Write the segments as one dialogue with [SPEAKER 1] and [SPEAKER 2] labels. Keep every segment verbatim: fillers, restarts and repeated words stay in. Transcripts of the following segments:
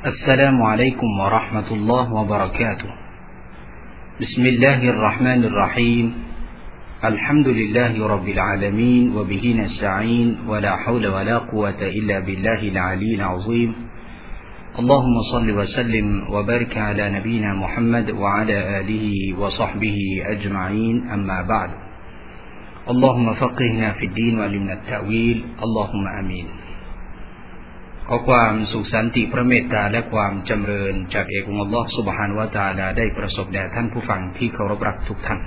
[SPEAKER 1] السلام عليكم ورحمة الله وبركاته بسم الله الرحمن الرحيم الحمد لله رب العالمين وبه نستعين ولا حول ولا قوة إلا بالله العلي العظيم اللهم صل وسلم وبارك على نبينا محمد وعلى آله وصحبه أجمعين أما بعد اللهم فقهنا في الدين وعلمنا التأويل اللهم آمينขอความสุขสันติพระเมตตาและความจำเริญจากเอกองค์อัลเลาะห์ซุบฮานะฮูวะตะอาลาได้ประสบแด่ท่านผู้ฟังที่เคารพรักทุกท่าน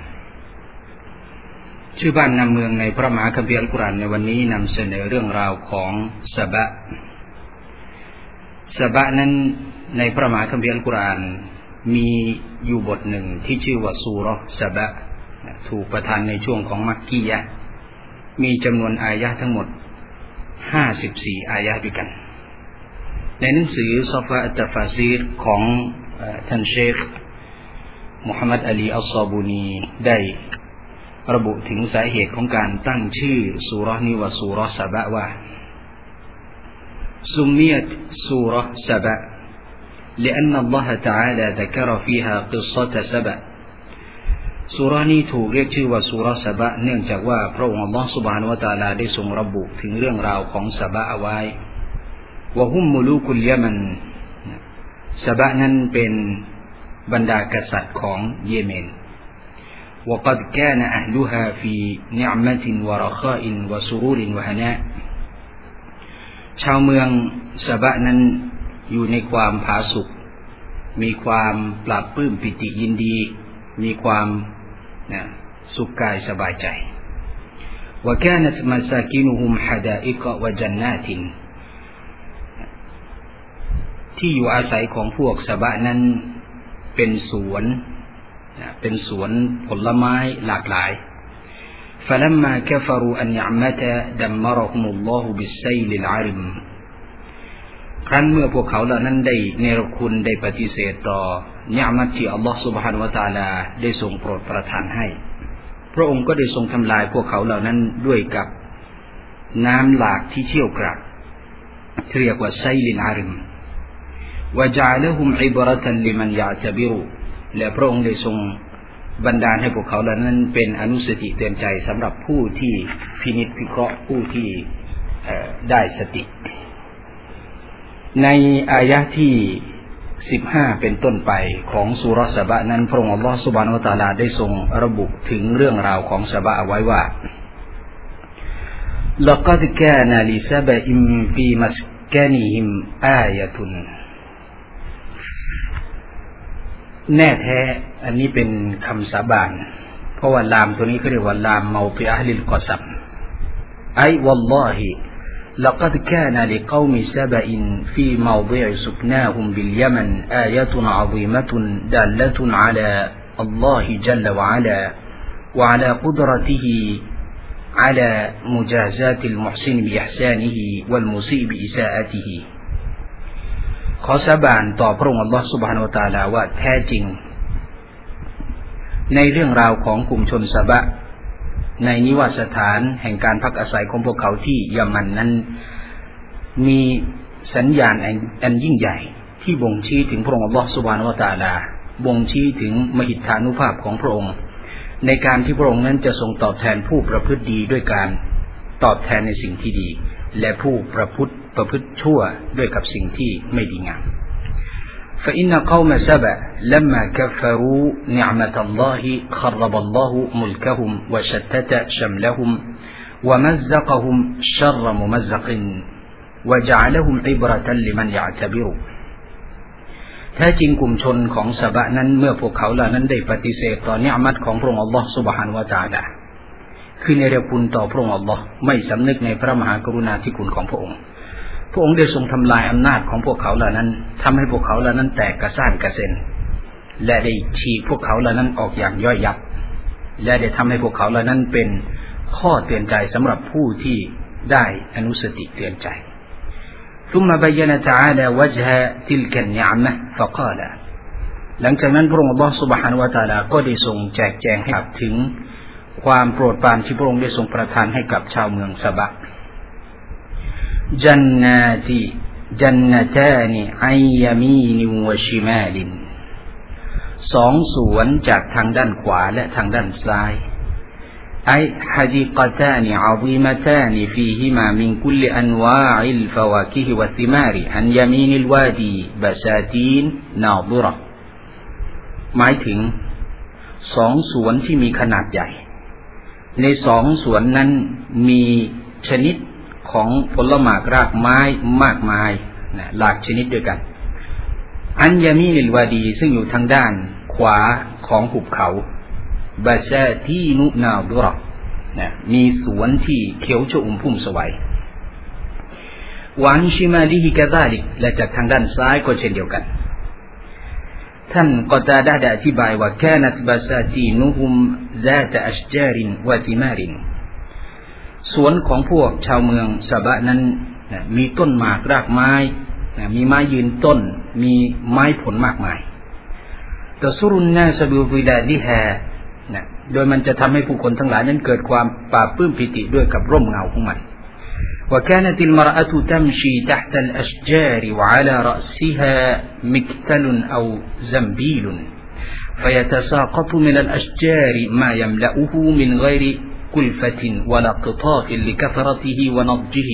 [SPEAKER 1] ชื่อบ้านนำเมืองในพระมหาคัมภีร์อัลกุรอานในวันนี้นำเสนอเรื่องราวของซะบะซะบะนั้นในพระมหาคัมภีร์อัลกุรอานมีอยู่บทหนึ่งที่ชื่อว่าซูเราะห์ซะบะถูกประทานในช่วงของมักกียะห์มีจำนวนอายะห์ทั้งหมดห้าสิบสี่อายะห์ด้วยกันในหนังสือซอฟาอัตตะฟาซีรของท่านเชคมุฮัมมัดอาลีอัลซอบูนีได้ระบุถึงสาเหตุของการตั้งชื่อซูเราะห์นี้ว่าซูเราะห์ซะบะว่าซุมมิยะตซูเราะห์ซะบะ لأن الله تعالى ذكر فيها قصة سبأ ซูเราะห์นี้ถูกเรียกชื่อว่าซูเราะห์ซะบะเนื่องจากว่าพระองค์อัลเลาะห์ซุบฮานะฮูวะตะอาลาได้ทรงระบุถึงเรื่องราวของซะบะเอาไว้วะฮุมมุลูกุลยะมันซะบะนั้นเป็นบรรดากษัตริย์ของเยเมนวะกัดกานะอะห์ลุฮาฟีนิอ์มะตินวะระฆาอินวะซุรูรินวะฮะนาชาวเมืองซะบะนั้นอยู่ในความผาสุกมีความปราบปลื้มปิติยินดีมีความนะสุขกายสบายใจวะกานะตมัสากินุฮุมฮะดาอิกะวะญันนาตินที่อยู่อาศัยของพวกซะบะนั้นเป็นสวนเป็นสวนผลไม้หลากหลาย فلما كفروا النعمة دمرهم الله بالسيل العرم ครั้นเมื่อพวกเขาเหล่านั้นได้เนรคุณได้ปฏิเสธต่อนิอ์มัตที่อัลเลาะห์ซุบฮานะฮูวะตะอาลาได้ทรงโปรดประทานให้พระองค์ก็ได้ทรงทำลายพวกเขาเหล่านั้นด้วยกับน้ำหลากที่เชี่ยวกรากเรียกว่าไซลินอาริมوجعلهم عبرة لمن يعتبر และพระองค์ได้ทรงบันดาลให้พวกเขาเหล่านั้นเป็นอนุสติเตือนใจสำหรับผู้ที่พินิจพิเคราะห์ผู้ที่ได้สติในอายะห์ที่สิบห้าเป็นต้นไปของซูเราะห์ซะบะนั้นพระองค์อัลเลาะห์ซุบฮานะฮูวะตะอาลาได้ทรงระบุถึงเรื่องราวของซะบะเอาไว้ว่า لقد كان لسبإ في مسكنهم آيةแน่แท้อันนี้เป็นคำสาบานเพราะว่าลามตัวนี้เขาเรียกว่าลามเมาติอะห์ลิลกอซัมไอวัลลอฮิ لقد كان لقوم سبأ في موضع سكناهم باليمن آية عظيمة دالة على الله جل وعلا وعلى قدرته على مجازاة المحسن بإحسانه والمسيء بإساءتهขอสาบานต่อพระองค์อัลเลาะห์ซุบฮานะฮูวะตะอาลาว่าแท้จริงในเรื่องราวของกลุ่มชนซะบะในนิวาสถานแห่งการพักอาศัยของพวกเขาที่ยะมันนั้นมีสัญญาณอันยิ่งใหญ่ที่บ่งชี้ถึงพระองค์อัลเลาะห์ซุบฮานะฮูวะตะอาลาบ่งชี้ถึงมหิทธานุภาพของพระองค์ในการที่พระองค์นั้นจะทรงตอบแทนผู้ประพฤติดีด้วยการตอบแทนในสิ่งที่ดีและผู้ประพฤติประพฤติชั่วด้วยกับสิ่งที่ไม่ดีงาม فإن قوم سبأ لما كفروا نعمة الله خرب الله ملكهم وشتت شملهم ومزقهم شر ممزق وجعلهم عبرة لمن يعتبر แท้จริงกลุ่มชนของซะบะนั้นเมื่อพวกเขาเหล่านั้นได้ปฏิเสธต่อนิอ์มัตของพระองค์อัลเลาะห์ซุบฮานะฮูวะตะอาลาคือในเรื่องคุณต่อพระองค์อัลเลาะห์ไม่สำนึกในพระมหากรุณาธิคุณของพระองค์พระองค์ได้ทรงทำลายอำนาจของพวกเขาเหล่านั้นทำให้พวกเขาเหล่านั้นแตกกระซ่านกระเซ็นและได้ฉีกพวกเขาเหล่านั้นออกอย่างย่อยยับและได้ทำให้พวกเขาเหล่านั้นเป็นข้อเตือนใจสำหรับผู้ที่ได้อนุสติเตือนใจ ثم بين تعالى وجه تلك النعمة فقال หลังจากนั้นพระองค์อัลเลาะห์ซุบฮานะฮูวะตะอาลาก็ได้ทรงแจกแจงให้ถึงความโปรดปรานที่พระองค์ได้ทรงประทานให้กับชาวเมืองซะบะ จันนาติจันนตานิอัยยามีนิวะชิมาลินสองสวนจากทางด้านขวาและทางด้านซ้ายไอฮะดีกะตานิอะซีมะตานิฟีฮิมามินคุลอันวาอิลฟะวาคิฮวัติมาริอันยามีนิลวาดีบะซาตีนนาดิเราะห์หมายถึงสองสวนที่มีขนาดใหญ่ในสองสวนนั้นมีชนิดของผลหมากรากไม้มากมายนะหลากชนิดด้วยกันอันยามีนิลวาดีซึ่งอยู่ทางด้านขวาของหุบเขาบาซาตีนุนาดิเราะห์นะมีสวนที่เขียวชอุ่มพุ่มสวัยวันชิมาลิฮิกะซาลิกและจากทางด้านซ้ายก็เช่นเดียวกันท่านกอตาดะฮ์ได้อธิบายว่า كانت بساتينهم ذات أشجار وثمار สวนของพวกชาวเมืองซะบะนั้นมีต้นหมากรากไม้มีไม้ยืนต้นมีไม้ผลมากมายตะซุรุนนาสบิวิลาลิฮาโดยมันจะทำให้ผู้คนทั้งหลายนั้นเกิดความปราบปลื้มปิติด้วยกับร่มเงาของมันوكانت المرأة تمشي تحت الأشجار وعلى رأسها مكتل أو زنبيل فيتساقط من الأشجار ما يملأه من غير كلفة ولا قطاف لكثرته ونضجه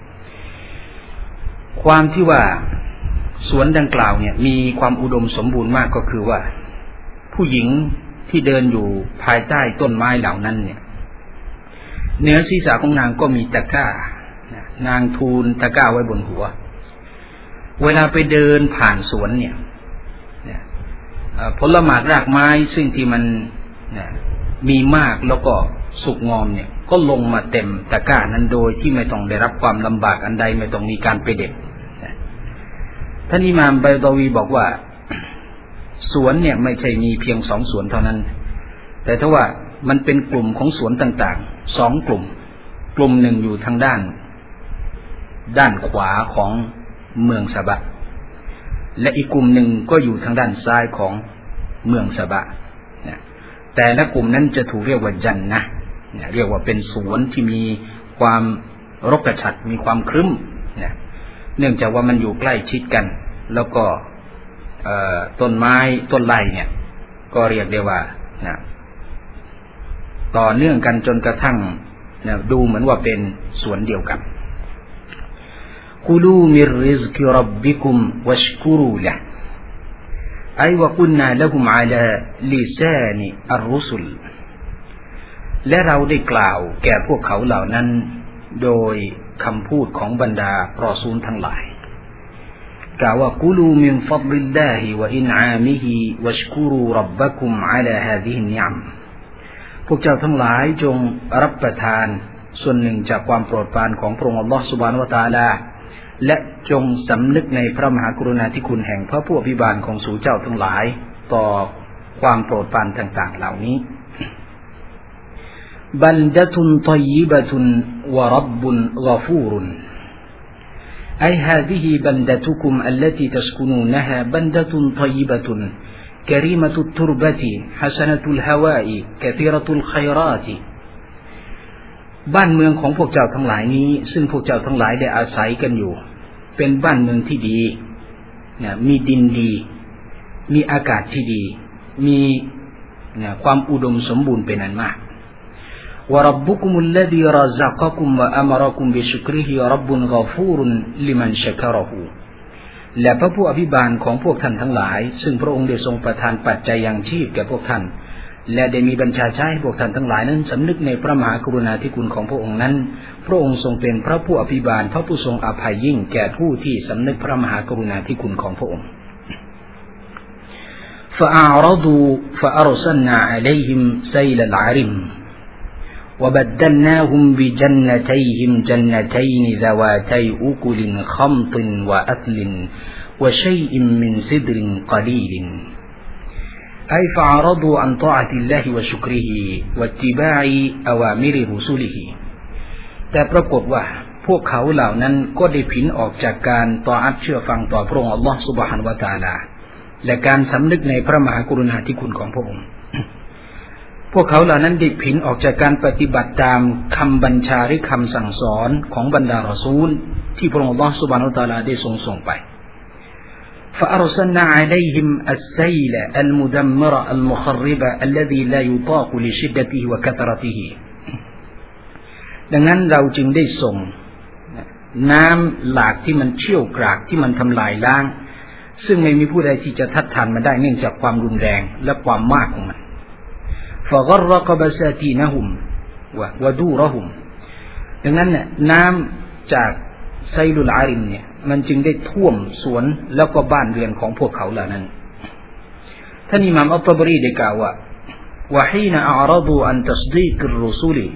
[SPEAKER 1] ความที่ว่าสวนดังกล่าวเนี่ยมีความอุดมสมบูรณ์มากก็คือว่าผู้หญิงที่เดินอยู่ภายใต้ต้นไม้เหล่านั้นเนี่ยเหนือศีรษะของนางก็มีตะกร้านางทูลตะกร้าไว้บนหัวเวลาไปเดินผ่านสวนเนี่ยผลหมากรากไม้ซึ่งที่มันมีมากแล้วก็สุกงอมเนี่ยก็ลงมาเต็มตะกร้านั้นโดยที่ไม่ต้องได้รับความลำบากอันใดไม่ต้องมีการไปเด็ดท่านอิหม่ามบัยฎอวีบอกว่าสวนเนี่ยไม่ใช่มีเพียงสองสวนเท่านั้นแต่ถ้าว่ามันเป็นกลุ่มของสวนต่างๆสองกลุ่มกลุ่มหนึ่งอยู่ทางด้านด้านขวาของเมืองซะบะและอีกกลุ่มหนึ่งก็อยู่ทางด้านซ้ายของเมืองซะบะแต่ละกลุ่มนั้นจะถูกเรียกว่าจันนะห์เรียกว่าเป็นสวนที่มีความรกชัดมีความครึ้มเนื่องจากว่ามันอยู่ใกล้ชิดกันแล้วก็ต้นไม้ต้นไม้เนี่ยก็เรียกได้ว่าต่อเนื่องกันจนกระทั่งดูเหมือนว่าเป็นสวนเดียวกันกุลูมิรริซกิร็อบบิกุมวัชกุรูละห์ไอวะกุลนาละฮุมอะลาลิซานิอัรรุสุลและเราได้กล่าวแก่พวกเขาเหล่านั้นโดยคำพูดของบรรดารอซูลทั้งหลายกล่าวว่ากุลูมินฟัฎลิลลาฮิวะอินอามิฮิวัชกุรูร็อบบักุมอะลาฮาซิฮินนิอัมพวกเจ้าทั้งหลายจงรับประทานส่วนหนึ่งจากความโปรดปรานของพระองค์อัลลอฮฺซุบฮานะฮูวะตะอาลาและจงสำนึกในพระมหากรุณาธิคุณแห่งพระผู้อภิบาลของสู่เจ้าทั้งหลายต่อความโปรดปรานต่างๆเหล่านี้บัลดะตุนฏอยยิบะตุนวะร็อบบุนฆอฟูรุนไอฮาซิฮิบัลดะตุกุมอัลลตีตัสกุนูนะฮาบัลดะตุนฏอยยิบะตุนكريمة التربة حسنة الهواء كثيرة الخيرات บ้านเมืองของพวกเจ้าทั้งหลายนี้ซึ่งพวกเจ้าทั้งหลายได้อาศัยกันอยู่เป็นบ้านเมืองที่ดีเนี่ยมีดินดีมีอากาศที่ดีมีเนี่ยความอุดมสมบูรณ์เป็นอันมากวะร็อบบุกุมุลลซีรซักะกุมวะอะมะรอกุมบิชุกริฮิร็อบบุนฆอฟูรุนลิมันชะกะเราะฮูและพระผู้อภิบาลของพวกท่านทั้งหลายซึ่งพระองค์ได้ทรงประทานปัจจัยยังชีพแก่พวกท่านและได้มีบัญชาใช้ให้พวกท่านทั้งหลายนั้นสำนึกในพระมหากรุณาธิคุณของพระองค์นั้นพระองค์ทรงเป็นพระผู้อภิบาลพระผู้ทรงอภัยยิ่งแก่ผู้ที่สำนึกพระมหากรุณาธิคุณของพระองค์ فأعرضوا فأرسلنا عليهم سيل العرم وبدلناهم بجنتيهم جنتين ذواتي أكل خمط وأثل وشيء من سدر قليل أي فأعرضوا عن طاعة الله وشكره واتباع أوامر رسله แต่ปรากฏว่าพวกเขาเหล่านั้นก็ได้ผินออกจากการต่ออัดเชื่อฟังต่อพระองค์อัลลอฮฺซุบฮานะฮูวะตะอาลาและการสำนึกในพระมหากรุณาธิคุณของพระองค์พวกเขาเหล่านั้นได้ผินออกจากการปฏิบัติตามคำบัญชาหรือคำสั่งสอนของบรรดารอซูลที่พระองค์อัลเลาะห์ซุบฮานะฮูวะตะอาลาได้ทรงส่งไปفأرسلنا عليهم السيل المدمر المخرب الذي لا يطاق لشدته وكثرته ดังนั้นเราจึงได้ส่งน้ำหลากที่มันเชี่ยวกรากที่มันทำลายล้างซึ่งไม่มีผู้ใดที่จะทัดทานมันได้เนื่องจากความรุนแรงและความมากของมัน فغرق بساتينهم ودورهم ดังนั้นเนี่ยน้ำจากไซลุลอาริมเนี่ยมันจึงได้ท่วมสวนแล้วก็บ้านเรือนของพวกเขาเหล่านั้นท่านอิหม่ามอัตตะบรีได้กล่าวว่าวะฮีนอะอรฎูอันตัศดีกอัรรุซูล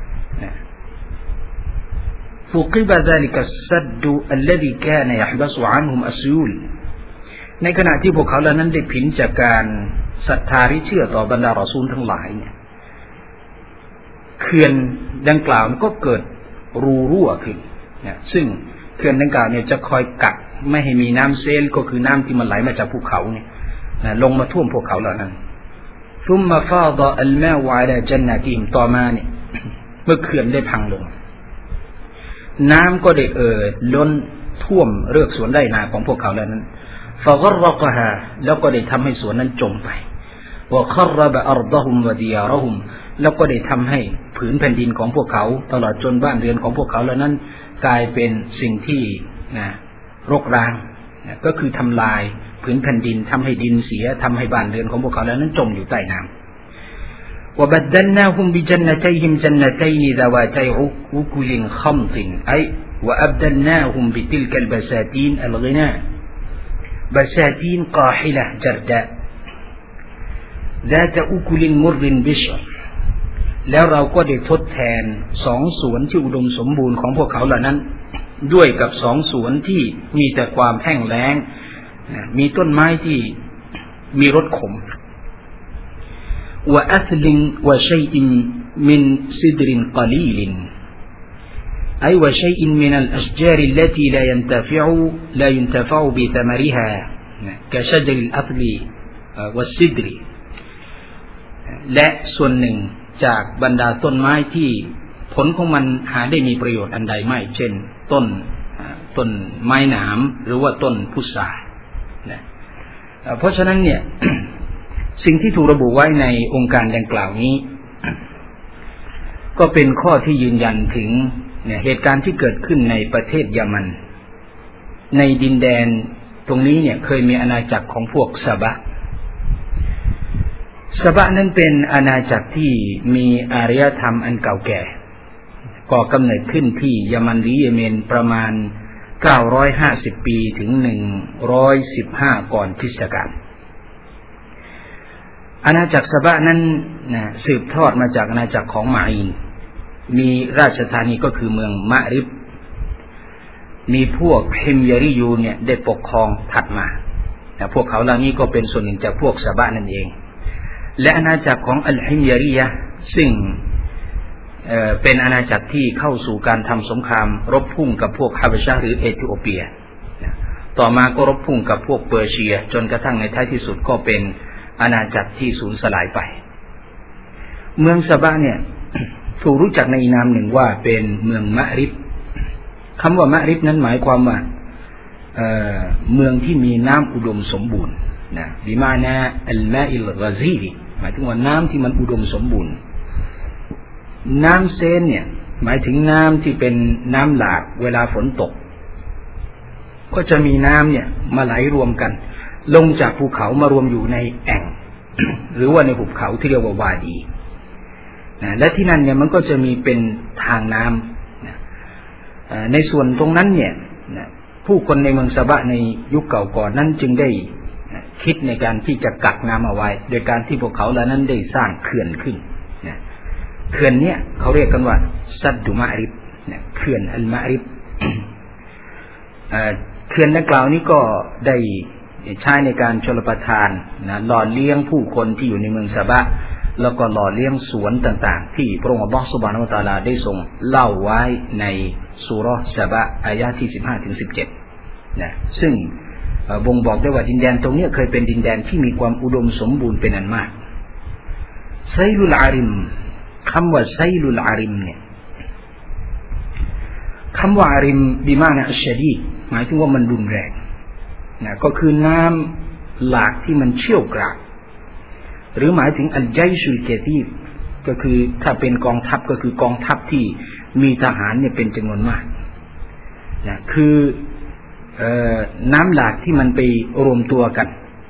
[SPEAKER 1] فُقِبَ ذلك السد الذي كان يحبس عنهم السيول ในขณะที่พวกเขาเหล่านั้นได้ผินจากการศรัทธาที่เชื่อต่อบรรดารอซูลทั้งหลายเนี่ยเขื่อนดังกล่าวก็เกิดรูรั่วขึ้นนะซึ่งเขื่อนดังกล่าวเนี่ยจะคอยกักไม่ให้มีน้ำเซลก็คือน้ำที่มันไหลมาจากภูเขาเนี่ยนะลงมาท่วมพวกเขาเหล่านั้นซุมมาฟาดะอัลมาอละจันนะติฮิมต่อมาเนี่ยเมื่อเขื่อนได้พังลงน้ำก็ได้เอ่อล้นท่วมเรือกสวนไร่นาของพวกเขาเหล่านั้นฟะฆรกะฮาแล้วก็ได้ทำให้สวนนั้นจมไปวะฆรบะอัรฎะฮุมวะดิยาระฮุมแล้วก็ได้ทำให้ผืนแผ่นดินของพวกเขาตลอดจนบ้านเรือนของพวกเขาเหล่านั้นกลายเป็นสิ่งที่นะรกร้างนะก็คือทำลายผืนแผ่นดินทำให้ดินเสียทำให้บ้านเรือนของพวกเขาเหล่านั้นจมอยู่ใต้น้ำوبدلناهم بجنتيهم جنتين ذواتي أكل خمط أي وأبدلناهم بتلك البساتين الغناء بساتين قاحلة جرداء ذات أكل مر بشر แล้วเราก็ได้ทดแทนสองสวนที่อุดมสมบูรณ์ของพวกเขาเหล่านั้นด้วยกับสองสวนที่มีแต่ความแห้งแล้งมีต้นไม้ที่มีรสขมوأثل وشيء من سدر قليل أي وشيء من الأشجار التي لا ينتفع لا ينتفع بثمرها كشجر الأثل والسدر และส่วนหนึ่งจากบรรดาต้นไม้ที่ผลของมันหาได้มีประโยชน์อันใดไม่เช่นต้นต้นไม้หนามหรือว่าต้นพุทรานะเพราะฉะนั้นเนี่ย สิ่งที่ถูกระบุไว้ในองค์การดังกล่าวนี้ก็เป็นข้อที่ยืนยันถึงเนี่ยเหตุการณ์ที่เกิดขึ้นในประเทศยะมันในดินแดนตรงนี้เนี่ยเคยมีอาณาจักรของพวกซาบะซาบะนั้นเป็นอาณาจักรที่มีอารยธรรมอันเก่าแก่ก่อกำเนิดขึ้นที่ยะมันหรือเยเมนประมาณเก้าร้อยห้าสิบปีถึงหนึ่งร้อยสิบห้าก่อนคริสตกาลอาณาจักรซาบะนั้นนะสืบทอดมาจากอาณาจักรของมาอินมีราชธานีก็คือเมืองมะริบมีพวกฮิมยาริยูเนี่ยได้ปกครองถัดมาแต่พวกเขาเหล่านี้ก็เป็นส่วนหนึ่งจากพวกซาบะนั่นเองและอาณาจักรของอัลฮิมยาริยะซึ่ง เอ่อ เป็นอาณาจักรที่เข้าสู่การทำสงครามรบพุ่งกับพวกฮาบะชะหรือเอธิโอเปียต่อมาก็รบพุ่งกับพวกเปอร์เซียจนกระทั่งในท้ายที่สุดก็เป็นอาณาจักรที่สูญสลายไปเมืองซาบะเนี่ยถูกรู้จักในนามหนึ่งว่าเป็นเมืองมะริบคำว่ามะริบนั้นหมายความว่า เอ่อ เมืองที่มีน้ำอุดมสมบูรณ์นะบิมานะอัลมาอิลกะซีรีหมายถึงว่าน้ำที่มันอุดมสมบูรณ์น้ำเซนเนี่ยหมายถึงน้ำที่เป็นน้ำหลากเวลาฝนตกก็จะมีน้ำเนี่ยมาไหลรวมกันลงจากภูเขามารวมอยู่ในแอ่ง หรือว่าในหุบเขาที่เรียกว่าวาดีนะและที่นั่นเนี่ยมันก็จะมีเป็นทางน้ำนะในส่วนตรงนั้นเนี่ยนะผู้คนในเมืองซาบะในยุคเก่าก่อนนั้นจึงได้นะคิดในการที่จะกักน้ำเอาไว้โดยการที่พวกเขาเหล่านั้นได้สร้างเขื่อนขึ้นนะเขื่อนเนี่ยเขาเรียกกันว่าซัดดุมะริบนะเขื่อนอัลมะริบ เขื่อนดังกล่าวนี้ก็ได้ใช้ในการชลประทานนะหล่อเลี้ยงผู้คนที่อยู่ในเมืองซาบะแล้วก็หล่อเลี้ยงสวนต่างๆที่พระองค์อัลเลาะห์ซุบฮานะฮูวะตะอาลาได้ทรงเล่าไว้ในซูเราะห์ซาบะอายะห์ที่สิบห้าถึงสิบเจ็ดนะซึ่งบ่งบอกได้ว่าดินแดนตรงนี้เคยเป็นดินแดนที่มีความอุดมสมบูรณ์เป็นอันมากไซลุลอาริมคำว่าไซลุลอาริมเนี่ยคำว่าอาริมบิมานะอัชชะดีดหมายถึงว่ามันรุนแรงนะก็คือน้ำหลากที่มันเชี่ยวกรากหรือหมายถึงอัลไจชุลกะตีรก็คือถ้าเป็นกองทัพก็คือกองทัพที่มีทหารเนี่ยเป็นจำนวนมากนะคือเอ่อน้ำหลากที่มันไปรวมตัวกัน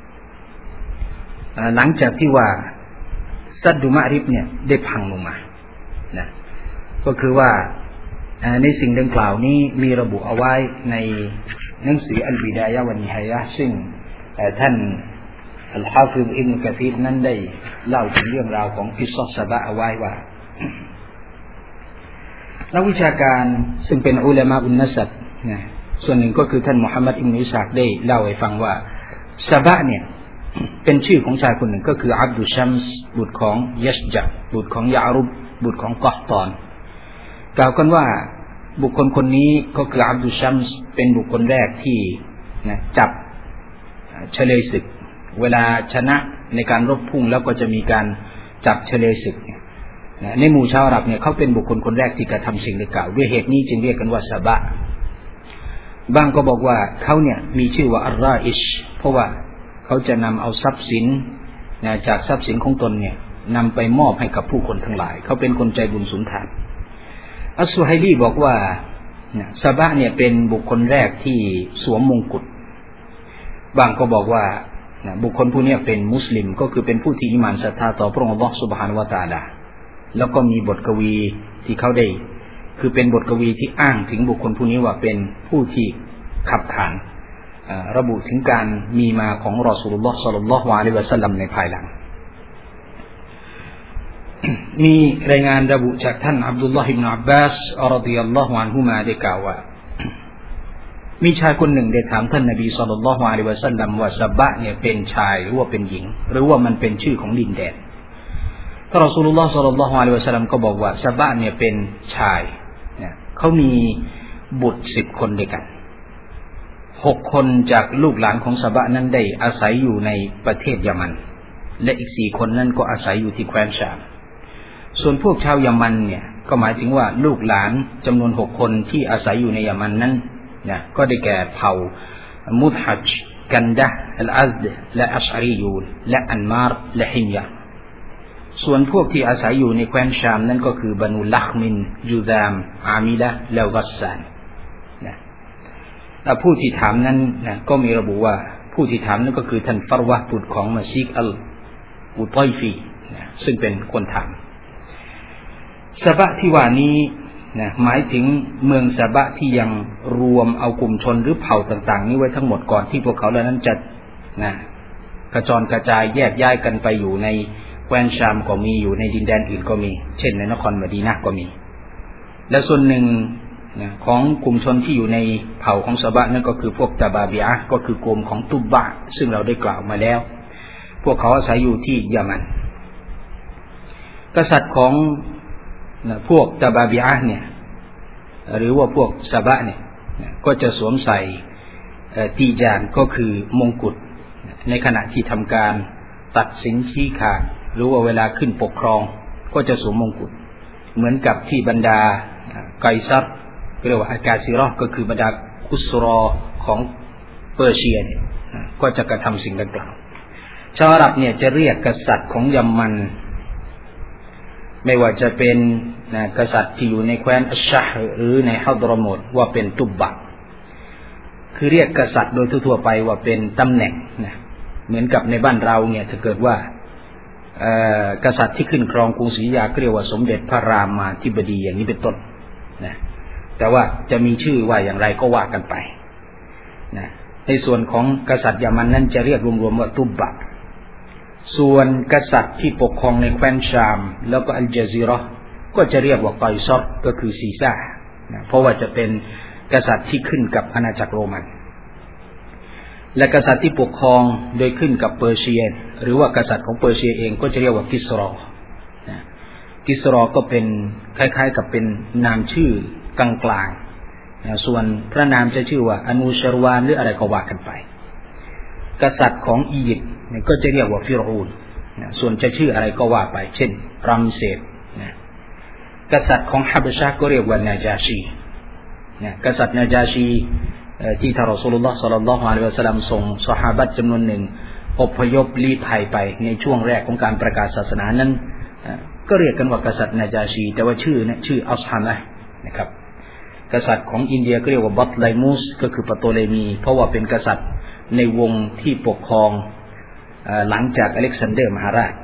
[SPEAKER 1] หลังจากที่ว่าซัดดุมะริบเนี่ยได้พังลงมานะก็คือว่าในสิ่งดังกล่าวนี้มีระบุเอาไว้ในหนังสืออัลบิดายะฮ์วันิฮายะฮ์ซึ่งท่านอัลฮาฟิฎอิบนุกะซีรนั้นได้เล่าถึงเรื่องราวของกิสซอฮ์ซะบะเอาไว้ว่านักวิชาการซึ่งเป็นอุลามะอุนนัสบนะส่วนหนึ่งก็คือท่านมุฮัมมัดอิบนุอิสฮากได้เล่าให้ฟังว่าซะบะเนี่ยเป็นชื่อของชายคนหนึ่งก็คืออับดุชัมส์บุตรของยัชญะบุตรของยะรุบบุตรของกอฮตอนกล่าวกันว่าบุคคลคนนี้ก็คืออับดุชัมส์เป็นบุคคลแรกที่นะจับเฉลยศึกเวลาชนะในการรบพุ่งแล้วก็จะมีการจับเฉลยศึกในหมู่ชาวอาหรับเนี่ยเขาเป็นบุคคลคนแรกที่กระทำสิ่งดังกล่าวด้วยเหตุนี้จึงเรียกกันว่าซะบะบางก็บอกว่าเขาเนี่ยมีชื่อว่าอัลราอิชเพราะว่าเขาจะนำเอาทรัพย์สินนะจากทรัพย์สินของตนเนี่ยนำไปมอบให้กับผู้คนทั้งหลายเขาเป็นคนใจบุญสุนทานอัสซุฮัยลีบอกว่าซะบะเนี่ยเป็นบุคคลแรกที่สวมมงกุฎบางก็บอกว่าบุคคลผู้นี้เป็นมุสลิมก็คือเป็นผู้ที่อีหม่านศรัทธาต่อพระองค์อัลเลาะห์ซุบฮานะฮูวะตะอาลาแล้วก็มีบทกวีที่เขาได้คือเป็นบทกวีที่อ้างถึงบุคคลผู้นี้ว่าเป็นผู้ที่ขับขานระบุถึงการมีมาของรอซูลุลลอฮ์ศ็อลลัลลอฮุอะลัยฮิวะซัลลัมในภายหลังมีรายงานระบุจากท่านอับดุลลอฮ์อิบนุอับบาสรอฎิยัลลอฮุอันฮุมาได้กล่าวว่ามีชายคนหนึ่งได้ถามท่านนบีศ็อลลัลลอฮุอะลัยฮิวะซัลลัมว่าซะบะเนี่ยเป็นชายหรือว่าเป็นหญิงหรือว่ามันเป็นชื่อของดินแดนท่านรอซูลุลลอฮ์ศ็อลลัลลอฮุอะลัยฮิวะซัลลัมก็บอกว่าซะบะเนี่ยเป็นชายเนี่ยเขามีบุตรสิบคนด้วยกันหกคนจากลูกหลานของซะบะนั้นได้อาศัยอยู่ในประเทศยะมันและอีกสี่คนนั้นก็อาศัยอยู่ที่แคว้นชามส่วนพวกชาวยะมันเนี่ยก็หมายถึงว่าลูกหลานจำนวนหกคนที่อาศัยอยู่ในยะมันนั้นนะก็ได้แก่เผ่ามุดฮัจกันดะอัลอัซดและอัชอารียูนและอันมาร์และฮิมยะส่วนพวกที่อาศัยอยู่ในแคว้นชามนั้นก็คือบานูลักมินจูดามอามิละและกัสซานนะและผู้ที่ถามนั้นนะก็มีระบุว่าผู้ที่ถามนั้นก็คือท่านฟารวะบุตรของมัซีกอัลอุตัยฟีนะซึ่งเป็นคนถามซะบะที่ว่านี้นะหมายถึงเมืองซะบะที่ยังรวมเอากลุ่มชนหรือเผ่าต่างๆนี้ไว้ทั้งหมดก่อนที่พวกเขาเหล่านั้นจะนะกระจรกระจายแยกย้ายกันไปอยู่ในแคว้นชามก็มีอยู่ในดินแดนอื่นก็มีเช่นในนครมะดีนะห์ก็มีและส่วนหนึ่งนะของกลุ่มชนที่อยู่ในเผ่าของซะบะนั่นก็คือพวกตะบาบิอะห์ก็คือกลุ่มของตุบะซึ่งเราได้กล่าวมาแล้วพวกเขาอาศัยอยู่ที่ยะมันกษัตริย์ของนะพวกตะบาบิอะห์เนี่ยหรือว่าพวกซะบะเนี่ยก็จะสวมใส่ตีจานก็คือมงกุฎในขณะที่ทำการตัดสินชี้ขาดหรือว่าเวลาขึ้นปกครองก็จะสวมมงกุฎเหมือนกับที่บรรดาไกซัรเรียกว่าอากาซิเราะห์ก็คือบรรดาคุสรอของเปอร์เซียเนี่ยก็จะกระทำสิ่งดังกล่าวชาวอาหรับเนี่ยจะเรียกกษัตริย์ของยะมันไม่ว่าจะเป็นนะกษัตริย์ที่อยู่ในแคว้นอัชชะฮ์หรือในฮัฎรอมอตว่าเป็นตุบบะคือเรียกกษัตริย์โดยทั่วไปว่าเป็นตำแหน่งนะเหมือนกับในบ้านเราเนี่ยถ้าเกิดว่ากษัตริย์ที่ขึ้นครองกรุงศรีอยุธยาเรียกว่าสมเด็จพระรามาธิบดีอย่างนี้เป็นต้นนะแต่ว่าจะมีชื่อว่าอย่างไรก็ว่ากันไปนะในส่วนของกษัตริย์ยะมันนั้นจะเรียกรวมๆว่าตุบบะส่วนกษัตริย์ที่ปกครองในแคว้นชามแล้วก็อัลญะซีเราะห์ก็จะเรียกว่าไกซัรก็คือซีซ่านะเพราะว่าจะเป็นกษัตริย์ที่ขึ้นกับอาณาจักรโรมันและกษัตริย์ที่ปกครองโดยขึ้นกับเปอร์เซียหรือว่ากษัตริย์ของเปอร์เซียเองก็จะเรียกว่ากิสรอนะกิสรอก็เป็นคล้ายๆกับเป็นนามชื่อกลางๆนะส่วนพระนามจะชื่อว่าอนูชรวานหรืออะไรก็ว่ากันไปกษัตริย์ของอียิปต์ก็จะเรียกว่าฟิรอูนนะส่วนจะชื่ออะไรก็ว่าไปเช่นรัมเซสนะกษัตริย์ของฮับชะก็เรียกว่านาจาชีเนี่ยกษัตริย์นาจาชีที่ท่านรอซูลุลลอฮ์ศ็อลลัลลอฮุอะลัยฮิวะซัลลัมส่งซอฮาบะห์จำนวนหนึ่งอพยพลี้ภัยไปในช่วงแรกของการประกาศศาสนานั้นก็เรียกกันว่ากษัตริย์นาจาชีแต่ว่าชื่อเนี่ยชื่ออัสฮามะห์นะครับกษัตริย์ของอินเดียก็เรียกว่าบัตไลมูสก็คือปโตเลมีเพราะว่าเป็นกษัตริย์ในวงที่ปกครองหลังจากอเล็กซานเดอร์มหาราช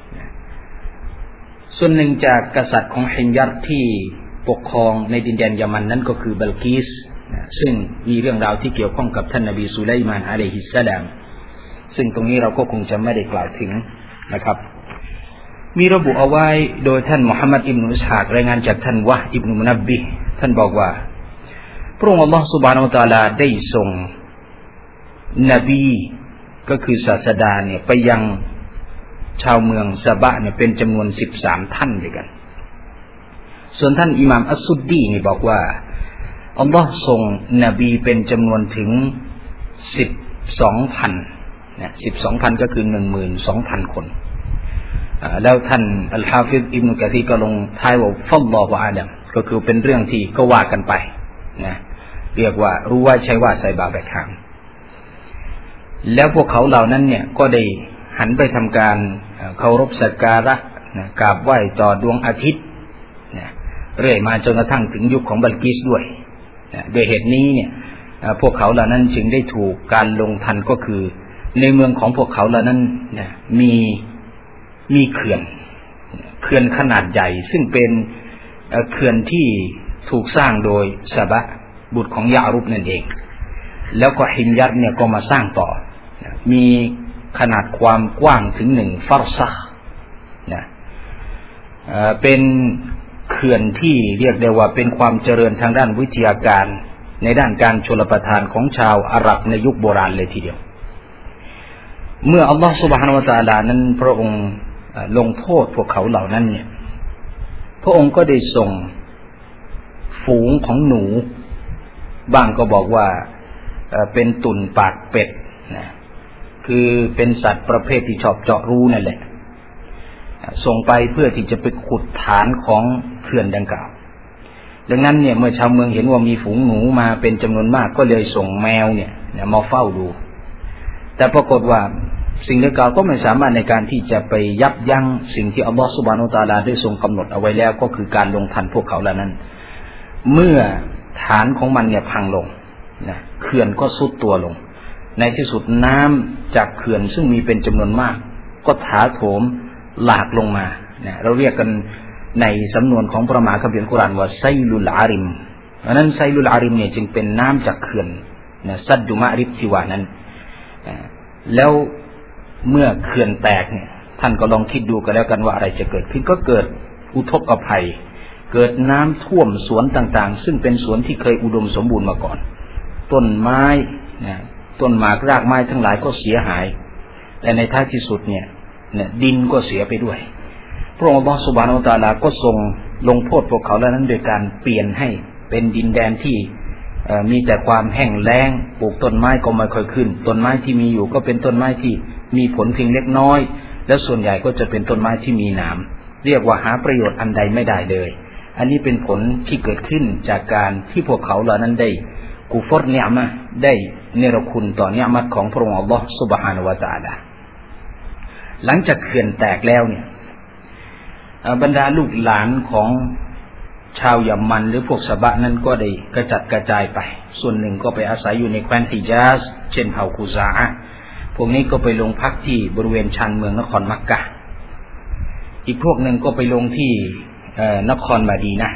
[SPEAKER 1] ส่วนหนึ่งจากกษัตริย์ของฮิมยัรที่ปกครองในดินแดนยามันนั้นก็คือบัลกีสซึ่งมีเรื่องราวที่เกี่ยวข้องกับท่านนบีสุไลมานอะลัยฮิสสลามซึ่งตรงนี้เราก็คงจะไม่ได้กล่าวถึงนะครับมีระบุเอาไว้โดยท่านมุฮัมมัดอิบนุอิสฮากรายงานจากท่านวะฮ์อิบนุมุนับบิฮ์ท่านบอกว่าพระองค์อัลลอฮฺซุบฮานะฮูวะตะอาลาได้ส่งนบีก็คือศาสดาเนี่ยไปยังชาวเมืองซะบะเนี่ยเป็นจำนวนสิบสามท่านด้วยกันส่วนท่านอิหม่ามอัสซุดดีนี่บอกว่าอัลลอฮ์ส่งนบีเป็นจำนวนถึงสิบสองพันนะสิบสองพันก็คือหนึ่งหมื่นสองพันคนแล้วท่านอัลฮาฟิซอิบนุกะซีรก็ลงท้ายว่าฟัลลอฮุอาลัมก็คือเป็นเรื่องที่ก็ว่ากันไปนะเรียกว่ารู้ว่าใช่ว่าใส่บาแบกหางแล้วพวกเขาเหล่านั้นเนี่ยก็ได้หันไปทำการเคารพสักการะนะกราบไหว้ต่อดวงอาทิตย์นะเรื่อยมาจนกระทั่งถึงยุคของบัลกีสด้วยนะโดยเหตุนี้เนี่ยพวกเขาเหล่านั้นจึงได้ถูกการลงทันก็คือในเมืองของพวกเขาเหล่านั้นนะมีมีเขื่อนเขื่อนขนาดใหญ่ซึ่งเป็นเขื่อนที่ถูกสร้างโดยซะบะบุตรของยะรุบนั่นเองแล้วก็ฮิมยัรเนี่ยก็มาสร้างต่อมีขนาดความกว้างถึงหนึ่งฟัรซักนะเป็นเขื่อนที่เรียกได้ว่าเป็นความเจริญทางด้านวิทยาการในด้านการชลประทานของชาวอาหรับในยุคโบราณเลยทีเดียวเมื่ออัลลอฮฺซุบฮานะฮูวะตะอาลานั้นพระองค์ลงโทษพวกเขาเหล่านั้นเนี่ยพระองค์ก็ได้ส่งฝูงของหนูบ้างก็บอกว่าเป็นตุ่นปากเป็ดนะคือเป็นสัตว์ประเภทที่ชอบเจาะรูนั่นแหละส่งไปเพื่อที่จะไปขุดฐานของเขื่อนดังกล่าวดังนั้นเนี่ยเมื่อชาวเมืองเห็นว่ามีฝูงหนูมาเป็นจำนวนมากก็เลยส่งแมวเนี่ยมาเฝ้าดูแต่ปรากฏว่าสิ่งดังกล่าวก็ไม่สามารถในการที่จะไปยับยั้งสิ่งที่อัลลอฮฺซุบฮานะฮูวะตะอาลาได้ทรงกำหนดเอาไว้แล้วก็คือการลงทันพวกเขาเหล่านั้นเมื่อฐานของมันเนี่ยพังลงนะเขื่อนก็ทรุดตัวลงในที่สุดน้ำจากเขื่อนซึ่งมีเป็นจำนวนมากก็ถาโถมหลากลงมานะเราเรียกกันในสำนวนของพระมหาคัมภีร์กุรอานว่าไซลุลอาริมเพราะนั้นไซลุลอาริมเนี่ยจึงเป็นน้ำจากเขื่อนนะซัดดุมะริบที่ว่านั้นแล้วเมื่อเขื่อนแตกเนี่ยท่านก็ลองคิดดูกันแล้วกันว่าอะไรจะเกิดขึ้นก็เกิดอุทกภัยเกิดน้ำท่วมสวนต่างๆซึ่งเป็นสวนที่เคยอุดมสมบูรณ์มาก่อนต้นไม้นะต้นหมากรากไม้ทั้งหลายก็เสียหายและในท้ายที่สุดเนี่ยเนี่ยดินก็เสียไปด้วยพระองค์อัลเลาะห์ซุบฮานะฮูวะตะอาลาก็ทรงลงโทษพวกเขาเหล่านั้นโดยการเปลี่ยนให้เป็นดินแดนที่มีแต่ความแห้งแล้งปลูกต้นไม้ก็ไม่ค่อยขึ้นต้นไม้ที่มีอยู่ก็เป็นต้นไม้ที่มีผลเพียงเล็กน้อยและส่วนใหญ่ก็จะเป็นต้นไม้ที่มีหนามเรียกว่าหาประโยชน์อันใดไม่ได้เลยอันนี้เป็นผลที่เกิดขึ้นจากการที่พวกเขาเหล่านั้นได้กุฟรเนียมะได้เนรคุณต่อเนียมัตของพระองค์อัลเลาะห์ซุบฮานะฮูวะตะอาลาหลังจากเขื่อนแตกแล้วเนี่ยบรรดาลูกหลานของชาวยามันหรือพวกซะบะนั้นก็ได้กระจัดกระจายไปส่วนหนึ่งก็ไปอาศัยอยู่ในแคว้นฮิญาซเช่นเผ่ากุซาอะห์พวกนี้ก็ไปลงพักที่บริเวณชานเมืองนครมักกะฮ์อีกพวกหนึ่งก็ไปลงที่นครมะดีนะห์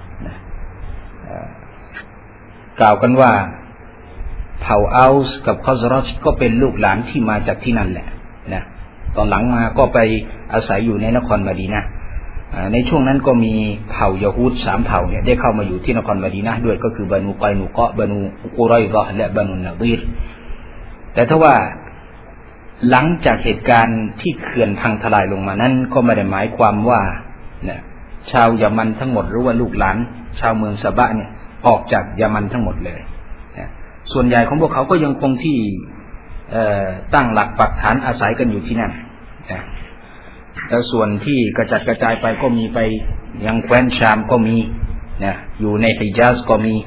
[SPEAKER 1] กล่าวกันว่าเผ่าอัลส์กับคอซรอชก็เป็นลูกหลานที่มาจากที่นั่นแหละนะตอนหลังมาก็ไปอาศัยอยู่ในนครมะดีนะห์ในช่วงนั้นก็มีเผ่ายะฮูดสามเผ่าเนี่ยได้เข้ามาอยู่ที่นครมะดีนะห์ด้วยก็คือบานูกอยนุกะบานูกุไรฎะห์และบานูนะฎีรแต่ถ้าว่าหลังจากเหตุการณ์ที่เขื่อนพังทลายลงมานั้นก็ไม่ได้หมายความว่าเนี่ยชาวยามันทั้งหมดหรือว่าลูกหลานชาวเมืองซะบะเนี่ยออกจากยามันทั้งหมดเลยนะส่วนใหญ่ของพวกเขาก็ยังคงที่ตั้งหลักปักฐานอาศัยกันอยู่ที่นั่นนะแต่ส่วนที่กระจัดกระจายไปก็มีไปยังแคว้นชามก็มีนะอยู่ในฮิญาซก็มี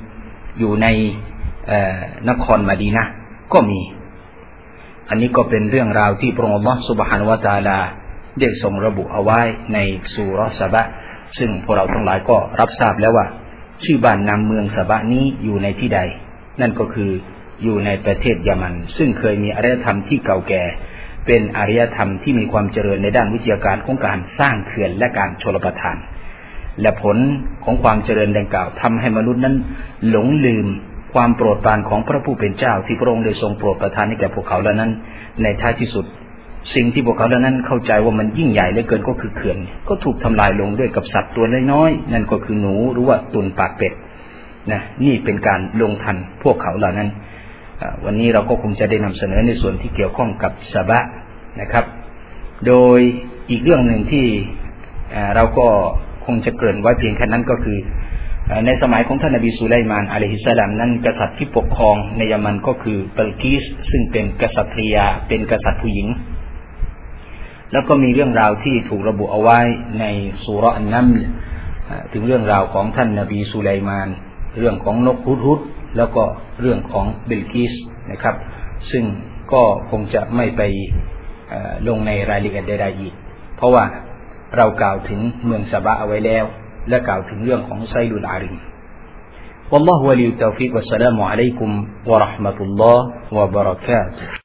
[SPEAKER 1] อยู่ในนครมะดีนะห์ก็มีอันนี้ก็เป็นเรื่องราวที่พระองค์อัลเลาะห์ซุบฮานะฮูวะตะอาลาได้ทรงระบุเอาไว้ในซูเราะห์ซะบะห์ซึ่งพวกเราทั้งหลายก็รับทราบแล้วว่าชื่อบ้านนามเมืองซะบะห์นี้อยู่ในที่ใดนั่นก็คืออยู่ในประเทศยะมันซึ่งเคยมีอารยธรรมที่เก่าแก่เป็นอารยธรรมที่มีความเจริญในด้านวิทยาการของการสร้างเขื่อนและการชลประทานและผลของความเจริญดังกล่าวทำให้มนุษย์นั้นหลงลืมความโปรดปรานของพระผู้เป็นเจ้าที่พระองค์ได้ทรงโปรดประทานให้แก่พวกเขาเหล่านั้นในท้ายที่สุดสิ่งที่พวกเขาเหล่านั้นเข้าใจว่ามันยิ่งใหญ่เหลือเกินก็คือเขื่อนก็ถูกทำลายลงด้วยกับสัตว์ตัวน้อยๆนั่นก็คือหนูหรือว่าตุ่นปากเป็ดนะนี่เป็นการลงทันพวกเขาเหล่านั้นวันนี้เราก็คงจะได้นำเสนอในส่วนที่เกี่ยวข้องกับซะบะห์นะครับโดยอีกเรื่องหนึ่งที่เราก็คงจะเกริ่นไว้เพียงแค่นั้นก็คือในสมัยของท่านนบีสุไลมานอะลัยฮิสสลามนั้นกษัตริย์ที่ปกครองในยะมันก็คือบัลกีสซึ่งเป็นกษัตริยาเป็นกษัตริย์ผู้หญิงแล้วก็มีเรื่องราวที่ถูกระบุเอาไว้ในซูเราะห์อันนัมลถึงเรื่องราวของท่านนบีสุไลมานเรื่องของนกฮุดฮุดแล้วก็เรื่องของบิลกีสนะครับซึ่งก็คงจะไม่ไปลงในรายละเอียดใดๆอีกเพราะว่าเรากล่าวถึงเมืองซะบะห์เอาไว้แล้วและกล่าวถึงเรื่องของไซดุลอาริมวัลลอฮุวะลิยุตตอฟิกวัสสลามุอะลัยกุมวะเราะห์มะตุลลอฮ์วะบะเราะกาตุฮ์